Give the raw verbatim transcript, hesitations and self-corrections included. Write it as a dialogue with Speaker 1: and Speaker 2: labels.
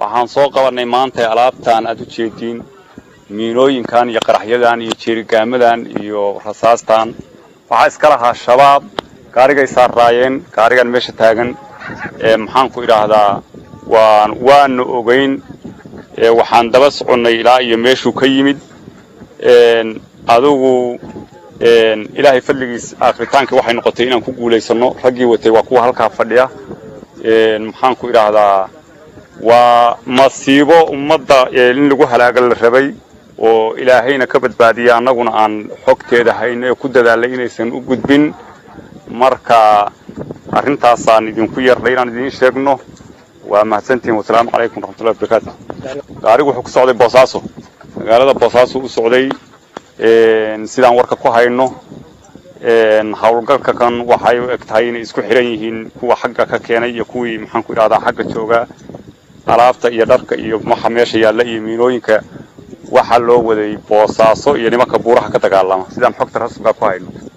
Speaker 1: waxaan soo qabanay maanta alaabtaan aad u jeedin miinooyinkan iyo qaraxyadan iyo jeerigaamadan iyo rasaastan waxa iska lahaa shabaab gaarigay saaraayeen gaarigan meesha taagan ee maxaan ku iraahdaa waan waan ogeyn ee waxaan daba soconay ilaa iyo meeshuu ka yimid een adugu een ilaahay fadligiis aakhiritaanka waxay noqotay inaan ku guuleysano ragii watay waa kuwa halka fadhiya een maxaan ku iraahdaa waa masiibo ummadda in lagu halaagal rabay oo ilaahayna ka badbaadiya anaguna aan xogteeda hayno ku dadaalay inaysan u gudbin marka arintaas aan idinku yeernay inaan idin sheegno waa mahadsantiin wassalaamu calaykum waraxmatullaahi wabarakaatuh gaarigu wuxuu ku socday Boosaaso magaalada Boosaaso u socday een sidaan warka ku hayno een hawlgalka kan waxay u egtahay inay isku xiran yihiin kuwa xagga ka keenay iyo kuwii maxaan ku iraahdaa xagga jooga alaabta iyo dharka iyo waxa meesha yaala iyo miinooyinka waxa loo waday Boosaaso iyo nimanka buuraha ka dagaalama sidaan xogta rasmiga ku hayno